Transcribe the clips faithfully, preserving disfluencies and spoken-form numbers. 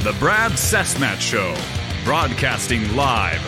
The Brad Cessmat Show, broadcasting live.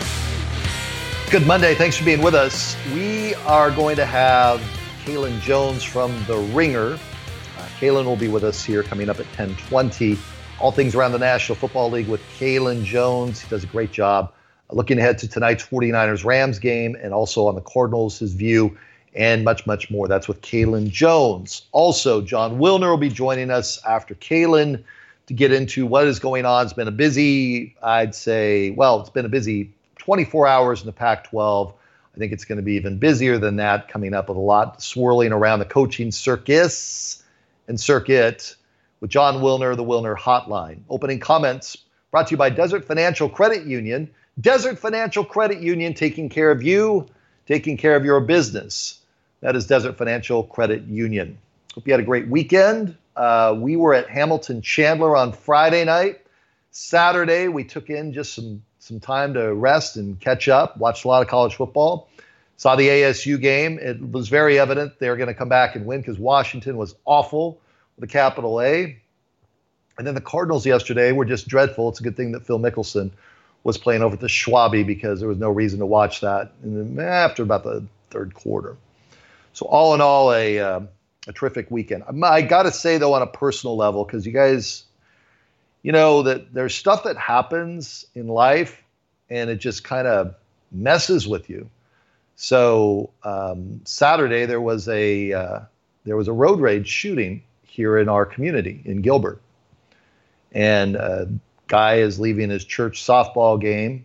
Good Monday. Thanks for being with us. We are going to have Kalen Jones from The Ringer. Uh, Kalen will be with us here coming up at ten twenty. All things around the National Football League with Kalen Jones. He does a great job looking ahead to tonight's 49ers-Rams game and also on the Cardinals, his view, and much, much more. That's with Kalen Jones. Also, Jon Wilner will be joining us after Kalen to get into what is going on. It's been a busy, I'd say, well, it's been a busy twenty-four hours in the Pac twelve. I think it's going to be even busier than that coming up with a lot swirling around the coaching circus and circuit with Jon Wilner, the Wilner Hotline. Opening comments brought to you by Desert Financial Credit Union. Desert Financial Credit Union, taking care of you, taking care of your business. That is Desert Financial Credit Union. Hope you had a great weekend. Uh, we were at Hamilton Chandler on Friday night. Saturday, we took in just some, some time to rest and catch up, watched a lot of college football. Saw the A S U game. It was very evident they were going to come back and win because Washington was awful with a capital A. And then the Cardinals yesterday were just dreadful. It's a good thing that Phil Mickelson was playing over at the Schwabby because there was no reason to watch that in the, after about the third quarter. So all in all, a uh, a terrific weekend. I got to say, though, on a personal level, because you guys, you know, that there's stuff that happens in life and it just kind of messes with you. So um, Saturday there was a uh, there was a road rage shooting here in our community in Gilbert, and a guy is leaving his church softball game,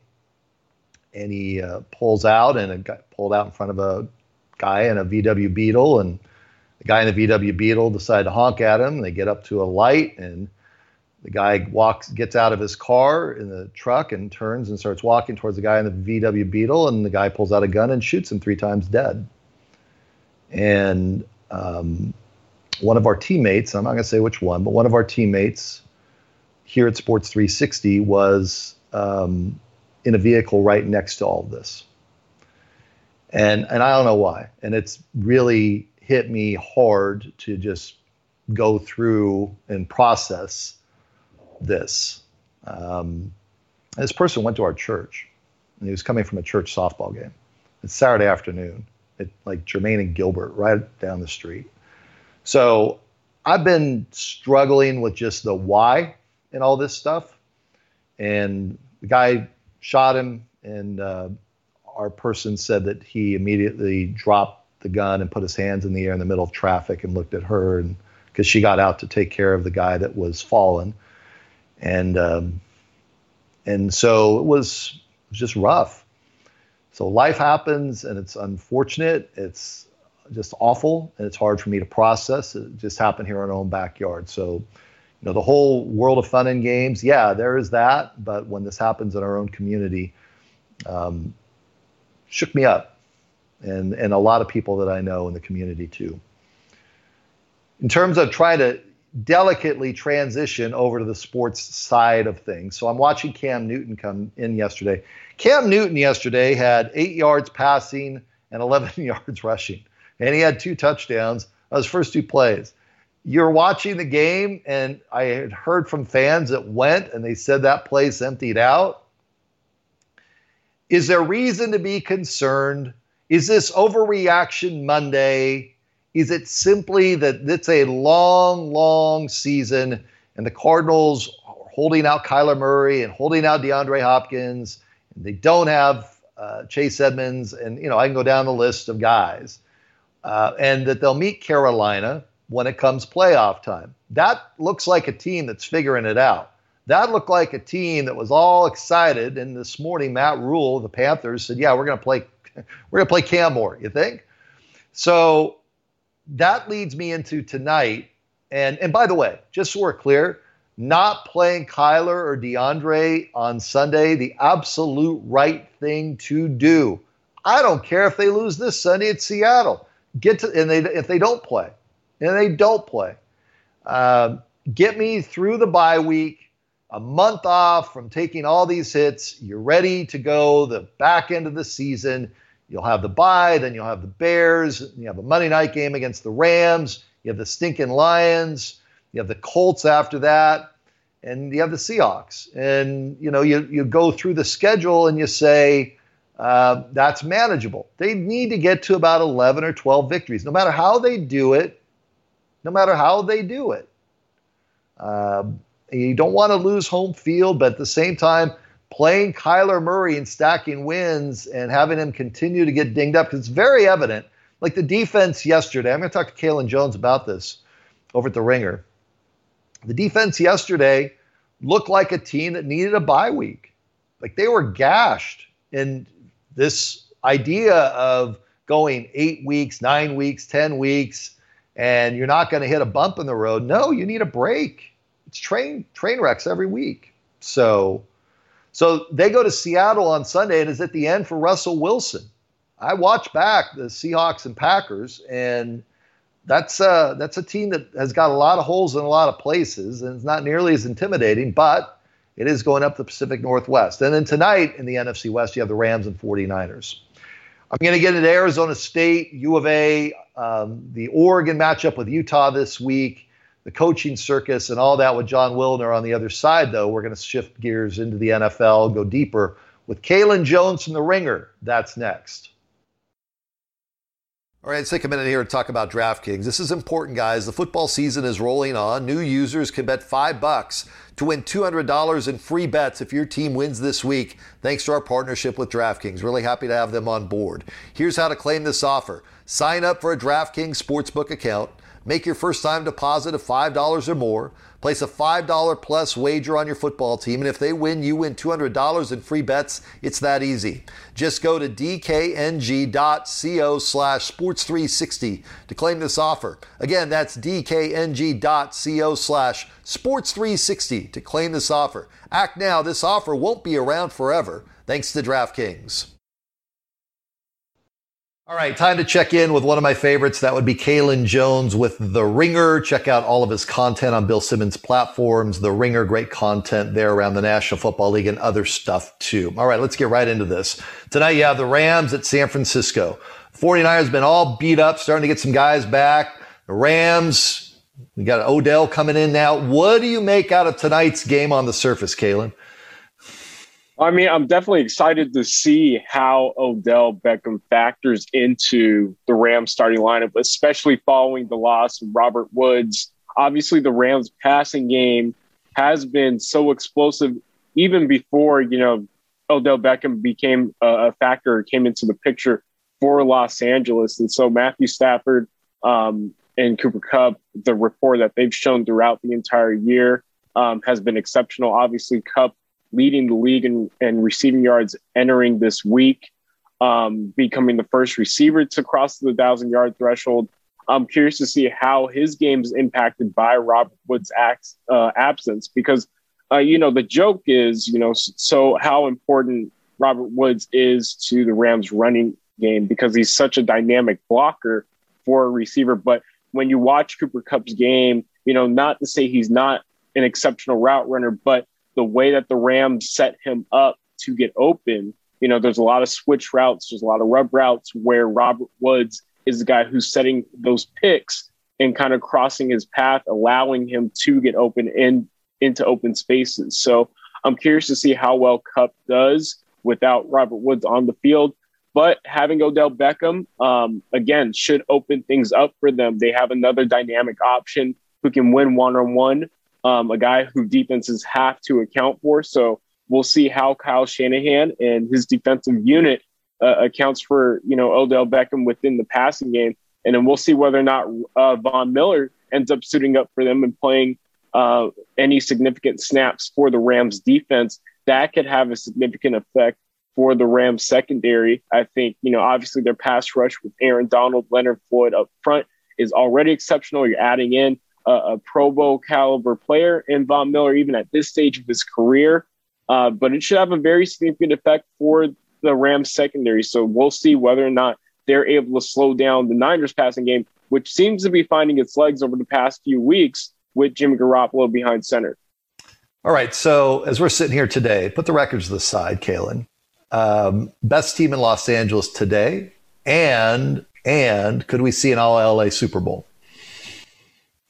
and he uh, pulls out and it got pulled out in front of a guy in a V W Beetle, and the guy in the V W Beetle decided to honk at him. They get up to a light, and the guy walks, gets out of his car in the truck and turns and starts walking towards the guy in the V W Beetle, and the guy pulls out a gun and shoots him three times dead. And um, one of our teammates, I'm not going to say which one, but one of our teammates here at Sports three sixty was um, in a vehicle right next to all of this. And and I don't know why. And it's really hit me hard to just go through and process this. Um, this person went to our church, and he was coming from a church softball game. It's Saturday afternoon at like Germain and Gilbert, right down the street. So I've been struggling with just the why and all this stuff. And the guy shot him, and uh, our person said that he immediately dropped the gun and put his hands in the air in the middle of traffic and looked at her, and because she got out to take care of the guy that was fallen. And um, and so it was, it was just rough. So life happens, and it's unfortunate. It's just awful, and it's hard for me to process. It just happened here in our own backyard. So, you know, the whole world of fun and games, yeah, there is that. But when this happens in our own community, um, shook me up, and and a lot of people that I know in the community too. In terms of trying to delicately transition over to the sports side of things. So I'm watching Cam Newton come in yesterday. Cam Newton yesterday had eight yards passing and eleven yards rushing. And he had two touchdowns on his first two plays. You're watching the game, and I had heard from fans that went, and they said that place emptied out. Is there reason to be concerned? Is this overreaction Monday? Is it simply that it's a long, long season and the Cardinals are holding out Kyler Murray and holding out DeAndre Hopkins, and they don't have uh, Chase Edmonds, and, you know, I can go down the list of guys, uh, and that they'll meet Carolina when it comes playoff time? That looks like a team that's figuring it out. That looked like a team that was all excited, and this morning Matt Rule of the Panthers said, yeah, we're going to play we're going to play Cam more, you think? So that leads me into tonight. And and by the way, just so we're clear, not playing Kyler or DeAndre on Sunday, the absolute right thing to do. I don't care if they lose this Sunday at Seattle. Get to and they if they don't play, and they don't play, um, get me through the bye week, a month off from taking all these hits. You're ready to go the back end of the season. You'll have the bye, then you'll have the Bears. You have a Monday night game against the Rams. You have the stinking Lions. You have the Colts after that. and you have the Seahawks. And, you know, you, you go through the schedule and you say, uh, that's manageable. They need to get to about eleven or twelve victories, no matter how they do it, no matter how they do it. Uh, you don't want to lose home field, but at the same time, playing Kyler Murray and stacking wins and having him continue to get dinged up, because it's very evident. Like the defense yesterday, I'm going to talk to Kalen Jones about this over at the Ringer. The defense yesterday looked like a team that needed a bye week. Like they were gashed in this idea of going eight weeks, nine weeks, ten weeks, and you're not going to hit a bump in the road. No, you need a break. It's train train wrecks every week. So, so they go to Seattle on Sunday, and it's at the end for Russell Wilson. I watch back the Seahawks and Packers, and that's uh, that's a team that has got a lot of holes in a lot of places, and it's not nearly as intimidating, but it is going up the Pacific Northwest. And then tonight in the N F C West, you have the Rams and forty-niners. I'm going to get into Arizona State, U of A, um, the Oregon matchup with Utah this week, the coaching circus and all that with John Wilner on the other side, though. We're going to shift gears into the N F L, go deeper with Kalen Jones from the Ringer. That's next. All right, let's take a minute here to talk about DraftKings. This is important, guys. The football season is rolling on. New users can bet five bucks to win two hundred dollars in free bets if your team wins this week, thanks to our partnership with DraftKings. Really happy to have them on board. Here's how to claim this offer. Sign up for a DraftKings Sportsbook account. Make your first time deposit of five dollars or more. Place a five dollars plus wager on your football team, and if they win, you win two hundred dollars in free bets. It's that easy. Just go to dkng.co slash sports 360 to claim this offer. Again, that's dkng.co slash sports 360 to claim this offer. Act now. This offer won't be around forever, thanks to DraftKings. All right, time to check in with one of my favorites. That would be Kalen Jones with The Ringer. Check out all of his content on Bill Simmons' platforms. The Ringer, great content there around the National Football League and other stuff too. All right, let's get right into this. Tonight you have the Rams at San Francisco. forty-niners been all beat up, starting to get some guys back. The Rams, we got Odell coming in now. What do you make out of tonight's game on the surface, Kalen? I mean, I'm definitely excited to see how Odell Beckham factors into the Rams starting lineup, especially following the loss of Robert Woods. Obviously, the Rams passing game has been so explosive even before, you know, Odell Beckham became a factor, came into the picture for Los Angeles. And so Matthew Stafford um, and Cooper Kupp, the rapport that they've shown throughout the entire year um, has been exceptional. Obviously, Kupp leading the league in, in receiving yards entering this week, um, becoming the first receiver to cross the one thousand-yard threshold. I'm curious to see how his game is impacted by Robert Woods' ax, uh, absence because, uh, you know, the joke is, you know, so how important Robert Woods is to the Rams running game because he's such a dynamic blocker for a receiver. But when you watch Cooper Kupp's game, you know, not to say he's not an exceptional route runner, but the way that the Rams set him up to get open, you know, there's a lot of switch routes. There's a lot of rub routes where Robert Woods is the guy who's setting those picks and kind of crossing his path, allowing him to get open in, into open spaces. So I'm curious to see how well Kupp does without Robert Woods on the field. But having Odell Beckham, um, again, should open things up for them. They have another dynamic option who can win one-on-one. Um, a guy who defenses have to account for. So we'll see how Kyle Shanahan and his defensive unit uh, accounts for, you know, Odell Beckham within the passing game. And then we'll see whether or not uh, Von Miller ends up suiting up for them and playing uh, any significant snaps for the Rams defense. That could have a significant effect for the Rams secondary. I think, you know, obviously their pass rush with Aaron Donald, Leonard Floyd up front is already exceptional. You're adding in a Pro Bowl caliber player in Von Miller, even at this stage of his career. Uh, but it should have a very significant effect for the Rams secondary. So we'll see whether or not they're able to slow down the Niners passing game, which seems to be finding its legs over the past few weeks with Jimmy Garoppolo behind center. All right. So as we're sitting here today, put the records to the side, Kalen. Um, best team in Los Angeles today. And, and could we see an all L A Super Bowl?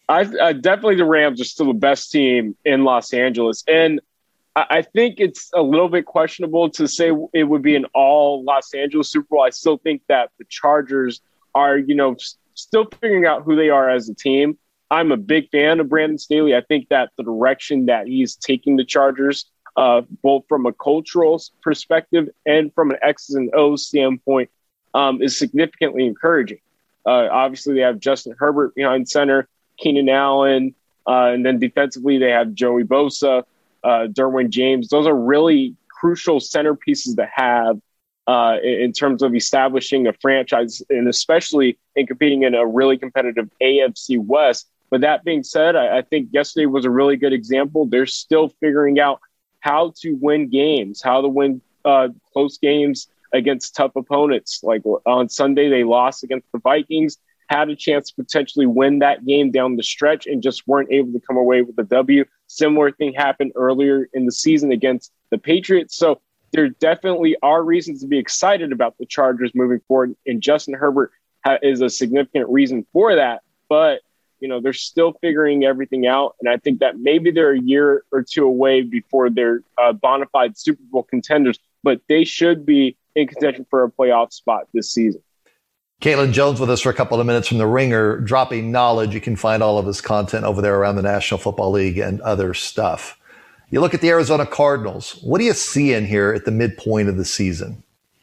I, I definitely the Rams are still the best team in Los Angeles, and I, I think it's a little bit questionable to say it would be an all Los Angeles Super Bowl. I still think that the Chargers are, you know, s- still figuring out who they are as a team. I'm a big fan of Brandon Staley. I think that the direction that he's taking the Chargers, uh, both from a cultural perspective and from an X's and O's standpoint, um, is significantly encouraging. Uh, obviously, they have Justin Herbert behind center, Keenan Allen, uh, and then defensively they have Joey Bosa, uh, Derwin James. Those are really crucial centerpieces to have uh, in, in terms of establishing a franchise, and especially in competing in a really competitive A F C West. But that being said, I, I think yesterday was a really good example. They're still figuring out how to win games, how to win uh, close games against tough opponents. Like on Sunday, they lost against the Vikings, had a chance to potentially win that game down the stretch and just weren't able to come away with a W. Similar thing happened earlier in the season against the Patriots. So there definitely are reasons to be excited about the Chargers moving forward, and Justin Herbert ha- is a significant reason for that. But you know, they're still figuring everything out. And I think that maybe they're a year or two away before they're uh, bona fide Super Bowl contenders, but they should be in contention for a playoff spot this season. Kalen Jones with us for a couple of minutes from The Ringer, dropping knowledge. You can find all of his content over there around the National Football League and other stuff. You look at the Arizona Cardinals. What do you see in here at the midpoint of the season?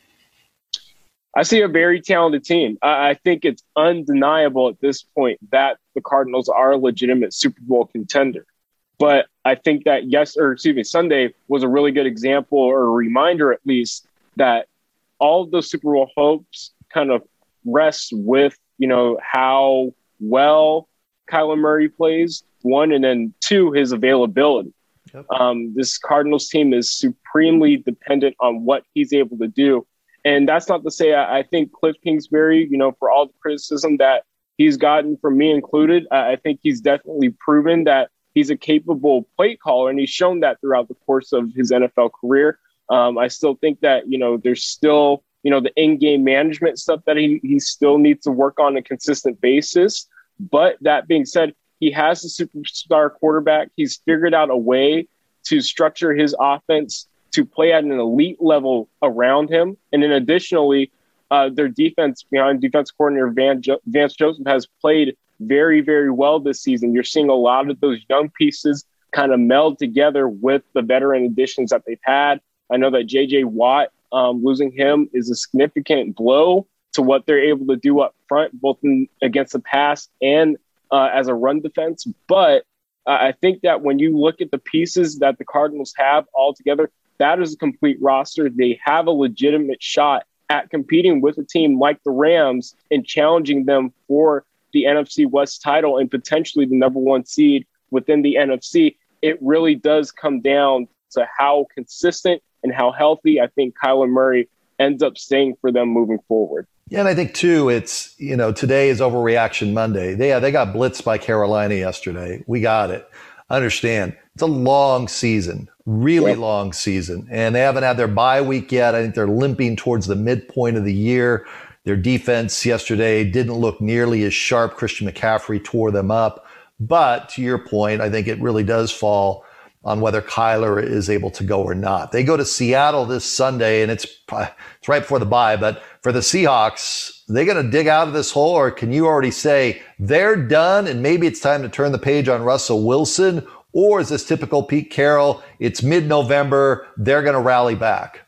I see a very talented team. I think it's undeniable at this point that the Cardinals are a legitimate Super Bowl contender. But I think that yes, or excuse me, Sunday was a really good example, or a reminder at least, that all of those Super Bowl hopes kind of rest with, you know, how well Kyler Murray plays, one, and then two, his availability. Yep. Um, this Cardinals team is supremely dependent on what he's able to do. And that's not to say I, I think Cliff Kingsbury, you know, for all the criticism that he's gotten from me included, I, I think he's definitely proven that he's a capable play caller, and he's shown that throughout the course of his N F L career. Um, I still think that, you know, there's still, you know, the in-game management stuff that he, he still needs to work on a consistent basis. But that being said, he has a superstar quarterback. He's figured out a way to structure his offense to play at an elite level around him. And then additionally, uh, their defense behind defense coordinator Van jo- Vance Joseph has played very, very well this season. You're seeing a lot of those young pieces kind of meld together with the veteran additions that they've had. I know that J J Watt, um, losing him is a significant blow to what they're able to do up front, both in, against the pass and uh, as a run defense. But uh, I think that when you look at the pieces that the Cardinals have all together, that is a complete roster. They have a legitimate shot at competing with a team like the Rams and challenging them for the N F C West title and potentially the number one seed within the N F C. It really does come down to how consistent and how healthy I think Kyler Murray ends up staying for them moving forward. Yeah, and I think, too, it's, you know, today is Overreaction Monday. They, yeah, they got blitzed by Carolina yesterday. We got it. Understand, it's a long season, really yeah. long season, and they haven't had their bye week yet. I think they're limping towards the midpoint of the year. Their defense yesterday didn't look nearly as sharp. Christian McCaffrey tore them up. But to your point, I think it really does fall on whether Kyler is able to go or not. They go to Seattle this Sunday, and it's it's right before the bye. But for the Seahawks, they going to dig out of this hole, or can you already say they're done and maybe it's time to turn the page on Russell Wilson? Or is this typical Pete Carroll? It's mid-November. They're going to rally back.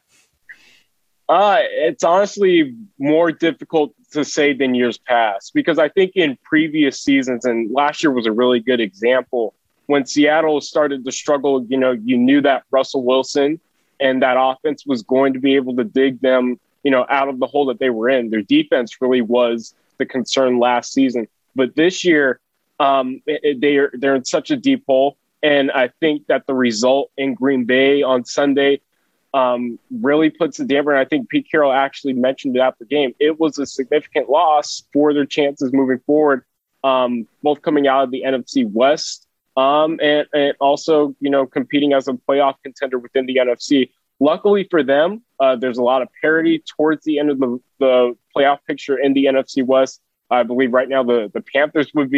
Uh, it's honestly more difficult to say than years past, because I think in previous seasons, and last year was a really good example, when Seattle started to struggle, you know, you knew that Russell Wilson and that offense was going to be able to dig them, you know, out of the hole that they were in. Their defense really was the concern last season. But this year, um, it, they are, they're in such a deep hole. And I think that the result in Green Bay on Sunday um, really puts a damper. And I think Pete Carroll actually mentioned it after the game. It was a significant loss for their chances moving forward, um, both coming out of the N F C West um, and, and also, you know, competing as a playoff contender within the N F C. Luckily for them, uh, there's a lot of parity towards the end of the, the playoff picture in the N F C West. I believe right now the, the Panthers would be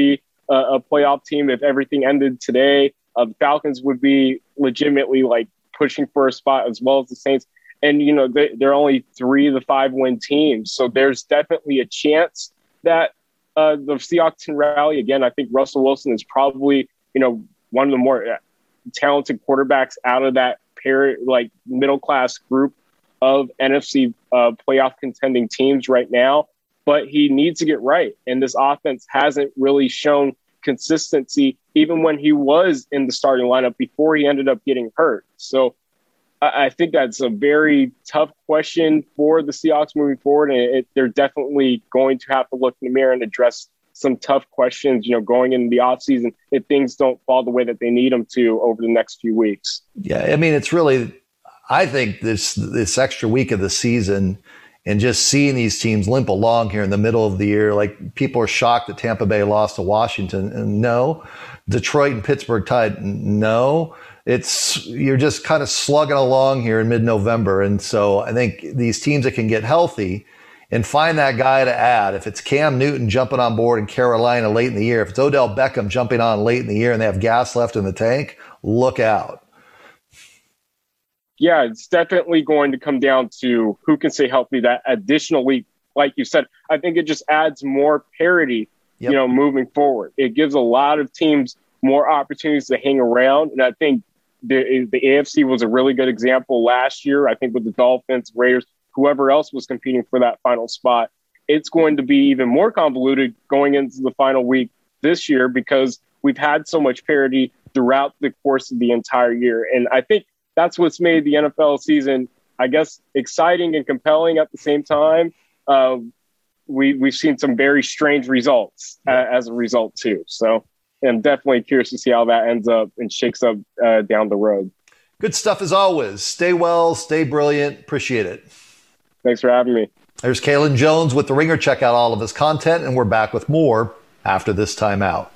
a, a playoff team if everything ended today. Uh, the Falcons would be legitimately like pushing for a spot as well as the Saints. And, you know, they, they're only three of the five win teams. So there's definitely a chance that uh, the Seahawks can rally. Again, I think Russell Wilson is probably, you know, one of the more talented quarterbacks out of that pair, like middle class group of N F C uh, playoff contending teams right now. But he needs to get right. And this offense hasn't really shown consistency, even when he was in the starting lineup before he ended up getting hurt. So I, I think that's a very tough question for the Seahawks moving forward. And it, they're definitely going to have to look in the mirror and address some tough questions, you know, going into the offseason if things don't fall the way that they need them to over the next few weeks. Yeah, I mean, it's really, I think this this extra week of the season and just seeing these teams limp along here in the middle of the year, like people are shocked that Tampa Bay lost to Washington. And no, Detroit and Pittsburgh tied. No, it's, you're just kind of slugging along here in mid-November. And so I think these teams that can get healthy and find that guy to add, if it's Cam Newton jumping on board in Carolina late in the year, if it's Odell Beckham jumping on late in the year and they have gas left in the tank, look out. Yeah, it's definitely going to come down to who can stay healthy that additional week. Like you said, I think it just adds more parity, yep. you know, moving forward. It gives a lot of teams more opportunities to hang around. And I think the, the A F C was a really good example last year. I think with the Dolphins, Raiders, whoever else was competing for that final spot, it's going to be even more convoluted going into the final week this year because we've had so much parity throughout the course of the entire year. And I think that's what's made the N F L season, I guess, exciting and compelling at the same time. Uh, we, we've seen some very strange results uh, as a result, too. So I'm definitely curious to see how that ends up and shakes up uh, down the road. Good stuff as always. Stay well, stay brilliant. Appreciate it. Thanks for having me. There's Kalen Jones with The Ringer. Check out all of his content, and we're back with more after this timeout.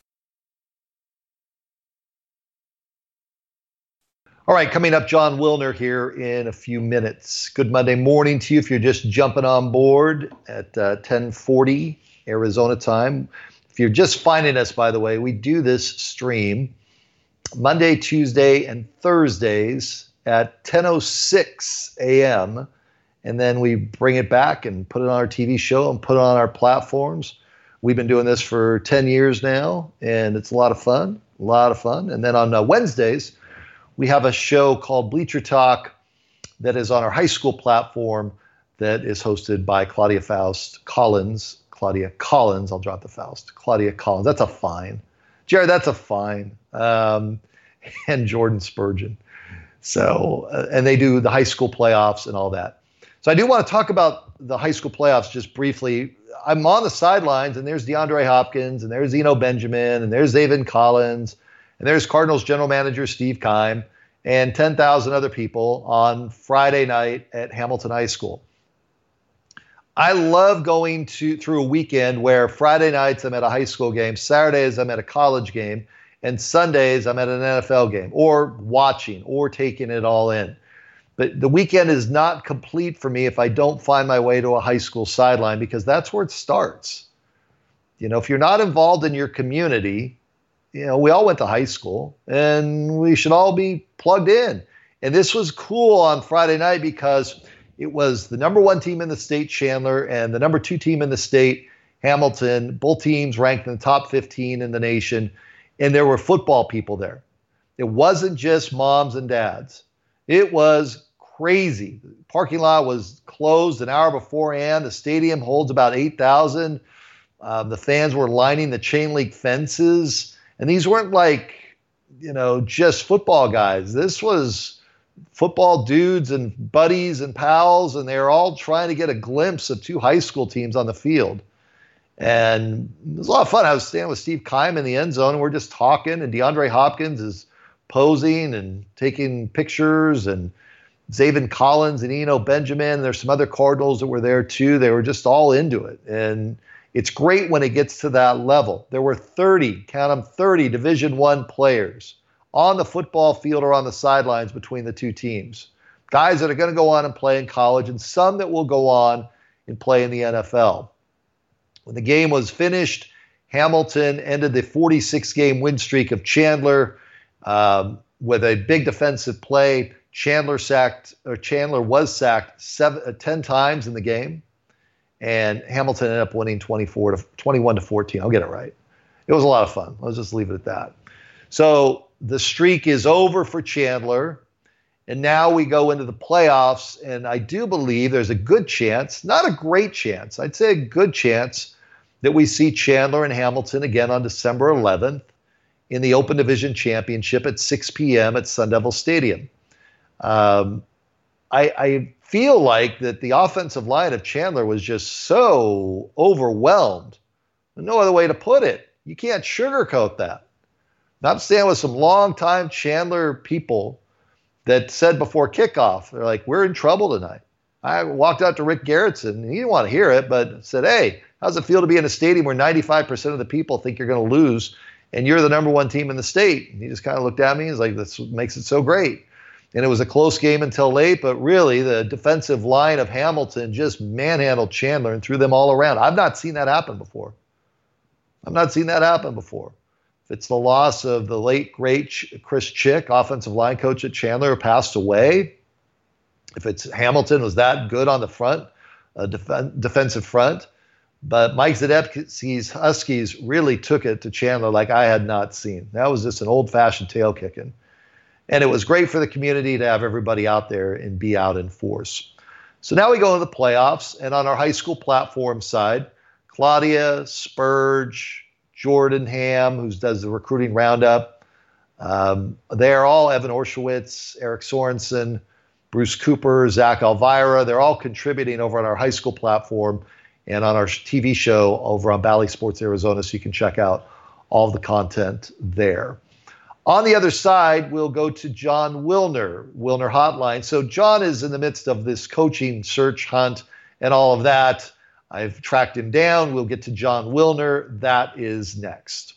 All right, coming up, Jon Wilner here in a few minutes. Good Monday morning to you if you're just jumping on board at uh, ten forty Arizona time. If you're just finding us, by the way, we do this stream Monday, Tuesday, and Thursdays at ten oh six a.m., and then we bring it back and put it on our T V show and put it on our platforms. We've been doing this for ten years now, and it's a lot of fun, a lot of fun. And then on uh, Wednesdays, we have a show called Bleacher Talk that is on our high school platform that is hosted by Claudia Faust Collins. Claudia Collins, I'll drop the Faust. Claudia Collins, that's a fine. Jared, that's a fine. Um, and Jordan Spurgeon. So, uh, and they do the high school playoffs and all that. So I do want to talk about the high school playoffs just briefly. I'm on the sidelines, and there's DeAndre Hopkins, and there's Eno Benjamin, and there's Zaven Collins, and there's Cardinals general manager Steve Keim, and ten thousand other people on Friday night at Hamilton High School. I love going to through a weekend where Friday nights I'm at a high school game, Saturdays I'm at a college game, and Sundays I'm at an N F L game, or watching, or taking it all in. But the weekend is not complete for me if I don't find my way to a high school sideline, because that's where it starts. You know, if you're not involved in your community, you know, we all went to high school, and we should all be plugged in. And this was cool on Friday night because it was the number one team in the state, Chandler, and the number two team in the state, Hamilton. Both teams ranked in the top fifteen in the nation, and there were football people there. It wasn't just moms and dads. It was crazy. The parking lot was closed an hour beforehand. The stadium holds about eight thousand. Uh, the fans were lining the chain link fences. And these weren't like, you know, just football guys. This was football dudes and buddies and pals, and they were all trying to get a glimpse of two high school teams on the field. And it was a lot of fun. I was standing with Steve Keim in the end zone, and we're just talking, and DeAndre Hopkins is posing and taking pictures, and Zaven Collins and Eno Benjamin. There's some other Cardinals that were there too. They were just all into it. And it's great when it gets to that level. There were thirty, count them, thirty Division One players on the football field or on the sidelines between the two teams. Guys that are going to go on and play in college, and some that will go on and play in the N F L. When the game was finished, Hamilton ended the forty-six game win streak of Chandler um, with a big defensive play. Chandler sacked, or Chandler was sacked seven, uh, ten times in the game, and Hamilton ended up winning twenty-four to twenty-one to fourteen. I'll get it right. It was a lot of fun. Let's just leave it at that. So the streak is over for Chandler, and now we go into the playoffs, and I do believe there's a good chance, not a great chance, I'd say a good chance that we see Chandler and Hamilton again on December eleventh in the Open Division Championship at six p.m. at Sun Devil Stadium. Um, I, I feel like that the offensive line of Chandler was just so overwhelmed. No other way to put it. You can't sugarcoat that. I'm staying with some longtime Chandler people that said before kickoff, they're like, we're in trouble tonight. I walked out to Rick Garrettson, and he didn't want to hear it, but said, hey, how's it feel to be in a stadium where ninety-five percent of the people think you're going to lose, and you're the number one team in the state? And he just kind of looked at me and was like, that's what makes it so great. And it was a close game until late, but really the defensive line of Hamilton just manhandled Chandler and threw them all around. I've not seen that happen before. I've not seen that happen before. If it's the loss of the late, great Chris Chick, offensive line coach at Chandler, who passed away, if it's Hamilton was that good on the front, uh, def- defensive front, but Mike Zadepski's Huskies really took it to Chandler like I had not seen. That was just an old-fashioned tail kicking. And it was great for the community to have everybody out there and be out in force. So now we go into the playoffs, and on our high school platform side, Claudia, Spurge, Jordan Ham, who does the recruiting roundup, um, they're all Evan Orshowitz, Eric Sorensen, Bruce Cooper, Zach Elvira. They're all contributing over on our high school platform and on our T V show over on Bally Sports Arizona, so you can check out all of the content there. On the other side, we'll go to John Wilner, Wilner Hotline. So John is in the midst of this coaching search hunt and all of that. I've tracked him down. We'll get to John Wilner. That is next.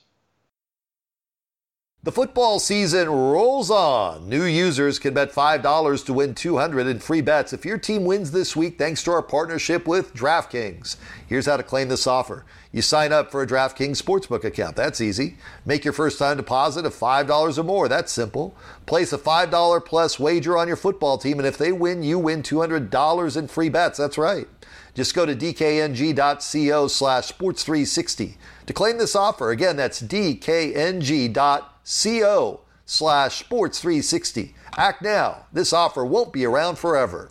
The football season rolls on. New users can bet five dollars to win two hundred dollars in free bets if your team wins this week thanks to our partnership with DraftKings. Here's how to claim this offer. You sign up for a DraftKings Sportsbook account. That's easy. Make your first time deposit of five dollars or more. That's simple. Place a five dollars plus wager on your football team, and if they win, you win two hundred dollars in free bets. That's right. Just go to dkng.co slash sports360 to claim this offer. Again, that's dkng.co slash sports360. Act now. This offer won't be around forever.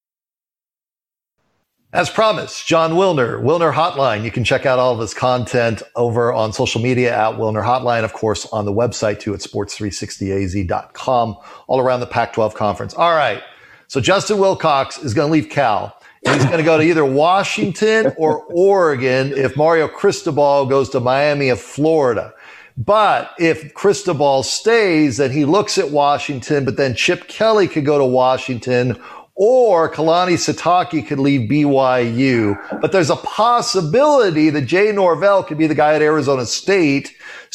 As promised, John Wilner, Wilner Hotline. You can check out all of his content over on social media at Wilner Hotline, of course, on the website too at sports three sixty a z dot com, all around the Pac twelve conference. All right, so Justin Wilcox is going to leave Cal. And he's going to go to either Washington or Oregon if Mario Cristobal goes to Miami of Florida. But if Cristobal stays, then he looks at Washington, but then Chip Kelly could go to Washington, or Kalani Sitake could leave B Y U. But there's a possibility that Jay Norvell could be the guy at Arizona State.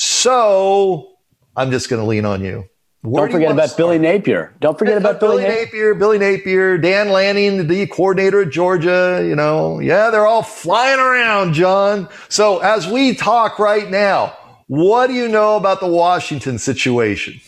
So I'm just going to lean on you. Where Don't forget about Billy Napier. Don't forget about Billy, Billy Napier. Billy Napier, Dan Lanning, the coordinator at Georgia. You know, yeah, they're all flying around, John. So as we talk right now, what do you know about the Washington situation?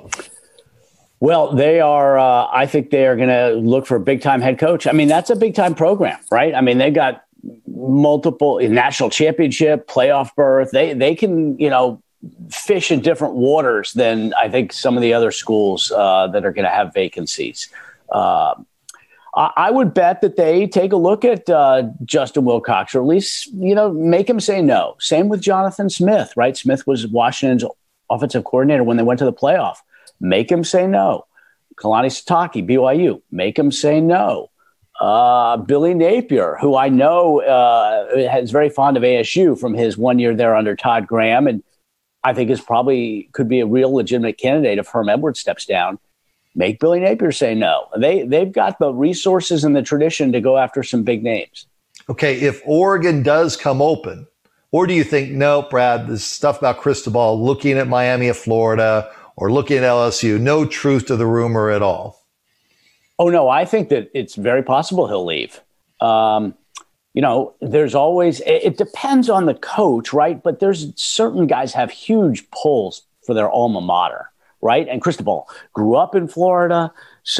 Well, they are, uh, I think they are going to look for a big-time head coach. I mean, that's a big-time program, right? I mean, they've got multiple national championship, playoff berth. They, they can, you know, fish in different waters than I think some of the other schools uh, that are going to have vacancies. Uh, I, I would bet that they take a look at uh, Justin Wilcox, or at least, you know, make him say no. Same with Jonathan Smith, right? Smith was Washington's offensive coordinator when they went to the playoff. Make him say no. Kalani Sitake, B Y U, make him say no. Uh, Billy Napier, who I know uh, is very fond of A S U from his one year there under Todd Graham, and I think is probably could be a real legitimate candidate if Herm Edwards steps down. Make Billy Napier say no. They, they've got the resources and the tradition to go after some big names. Okay, if Oregon does come open, or do you think, no, Brad, this stuff about Cristobal looking at Miami of Florida or looking at L S U, no truth to the rumor at all? Oh, no, I think that it's very possible he'll leave. Um, you know, there's always, it, it depends on the coach, right? But there's certain guys have huge pulls for their alma mater, right? And Cristobal grew up in Florida.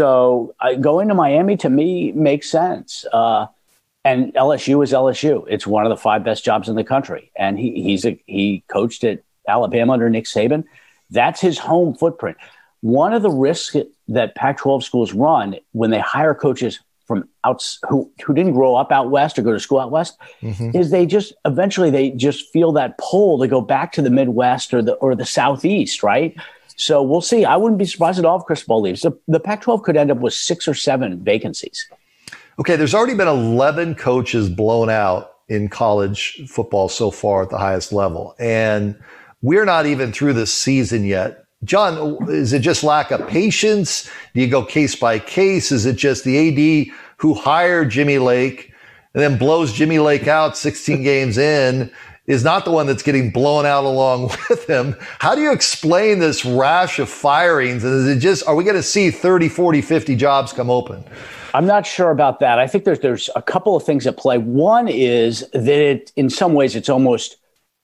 So uh, going to Miami, to me, makes sense. Uh, and L S U is L S U. It's one of the five best jobs in the country. And he he's a, he coached at Alabama under Nick Saban. That's his home footprint. One of the risks that Pac twelve schools run when they hire coaches from outs who, who didn't grow up out west or go to school out west mm-hmm. is they just eventually they just feel that pull to go back to the Midwest or the or the Southeast, right? So we'll see. I wouldn't be surprised at all if Cristobal leaves. The, the Pac twelve could end up with six or seven vacancies. Okay, there's already been eleven coaches blown out in college football so far at the highest level. And we're not even through the season yet. John, is it just lack of patience? Do you go case by case? Is it just the A D who hired Jimmy Lake and then blows Jimmy Lake out sixteen games in is not the one that's getting blown out along with him? How do you explain this rash of firings? And is it just, are we going to see thirty, forty, fifty jobs come open? I'm not sure about that. I think there's there's a couple of things at play. One is that it, in some ways it's almost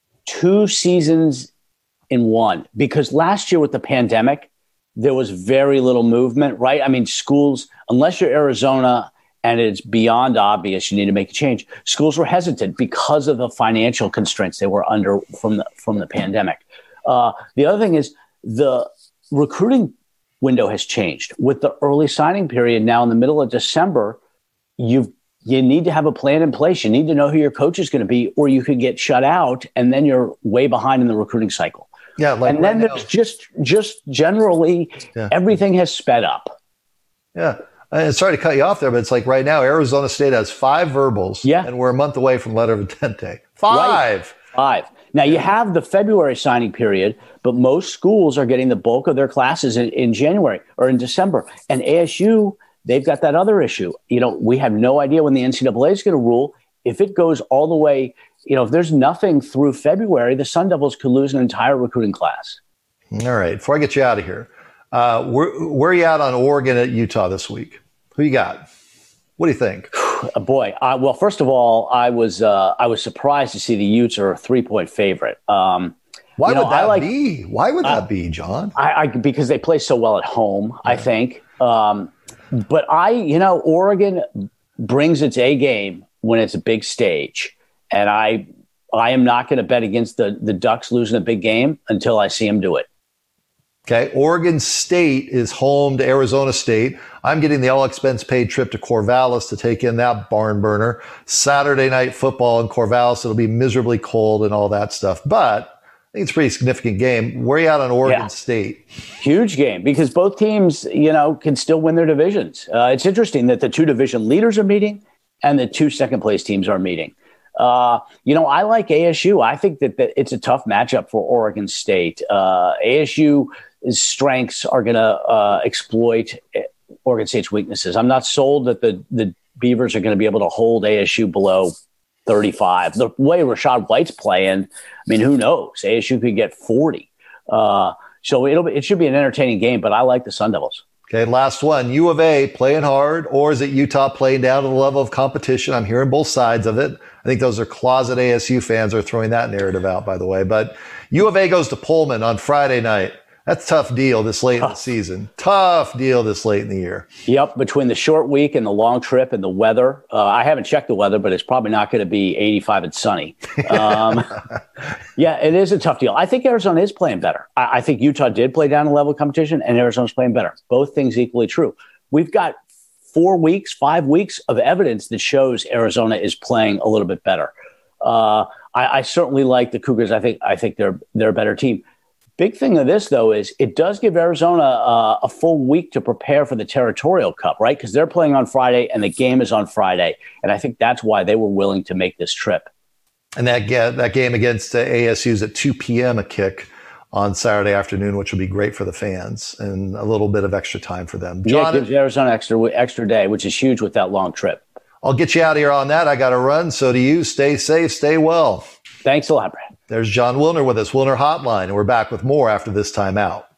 two seasons in one, because last year with the pandemic, there was very little movement, right? I mean, schools, unless you're Arizona and it's beyond obvious you need to make a change, schools were hesitant because of the financial constraints they were under from the from the pandemic. Uh, the other thing is the recruiting window has changed. With the early signing period now in the middle of December, you've you need to have a plan in place. You need to know who your coach is going to be, or you could get shut out, and then you're way behind in the recruiting cycle. Yeah, like and then right there's now. just just generally yeah. everything has sped up. Yeah. And sorry to cut you off there, but it's like right now, Arizona State has five verbals, yeah. and we're a month away from letter of intent day. Five. Right. Five. Now, you have the February signing period, but most schools are getting the bulk of their classes in, in January or in December. And A S U, they've got that other issue. You know, we have no idea when the N C double A is going to rule. If it goes all the way, you know, if there's nothing through February, the Sun Devils could lose an entire recruiting class. All right. Before I get you out of here, uh, where, where are you at on Oregon at Utah this week? Who you got? What do you think? Boy, I, well, first of all, I was uh, I was surprised to see the Utes are a three-point favorite. Um, Why you know, would that like, be? Why would that uh, be, John? I, I because they play so well at home, yeah. I think. Um, but I, you know, Oregon brings its A game when it's a big stage, and I I am not going to bet against the the Ducks losing a big game until I see them do it. Okay, Oregon State is home to Arizona State. I'm getting the all-expense-paid trip to Corvallis to take in that barn burner. Saturday night football in Corvallis. It'll be miserably cold and all that stuff. But I think it's a pretty significant game. Where are you at on Oregon yeah. State? Huge game because both teams, you know, can still win their divisions. Uh, it's interesting that the two division leaders are meeting and the two second-place teams are meeting. Uh, you know, I like A S U. I think that, that it's a tough matchup for Oregon State. Uh, A S U's strengths are going to uh, exploit Oregon State's weaknesses. I'm not sold that the, the Beavers are going to be able to hold A S U below thirty-five. The way Rashad White's playing, I mean, who knows? A S U could get forty. Uh, so it'll be, it should be an entertaining game, but I like the Sun Devils. Okay, last one. U of A playing hard, or is it Utah playing down to the level of competition? I'm hearing both sides of it. I think those are closet A S U fans are throwing that narrative out, by the way. But U of A goes to Pullman on Friday night. That's a tough deal this late in the season. Tough deal this late in the year. Yep, between the short week and the long trip and the weather. Uh, I haven't checked the weather, but it's probably not going to be eighty-five and sunny. Um, yeah, it is a tough deal. I think Arizona is playing better. I, I think Utah did play down a level of competition, and Arizona's playing better. Both things equally true. We've got four weeks, five weeks of evidence that shows Arizona is playing a little bit better. Uh, I, I certainly like the Cougars. I think I think they're they're a better team. Big thing of this, though, is it does give Arizona uh, a full week to prepare for the Territorial Cup, right? Because they're playing on Friday and the game is on Friday. And I think that's why they were willing to make this trip. And that, that game against uh, A S U is at two p.m. a kick on Saturday afternoon, which will be great for the fans and a little bit of extra time for them. John, yeah, it gives Arizona extra extra day, which is huge with that long trip. I'll get you out of here on that. I got to run. So do you. Stay safe. Stay well. Thanks a lot, Brad. There's Jon Wilner with us, Wilner Hotline, and we're back with more after this time out.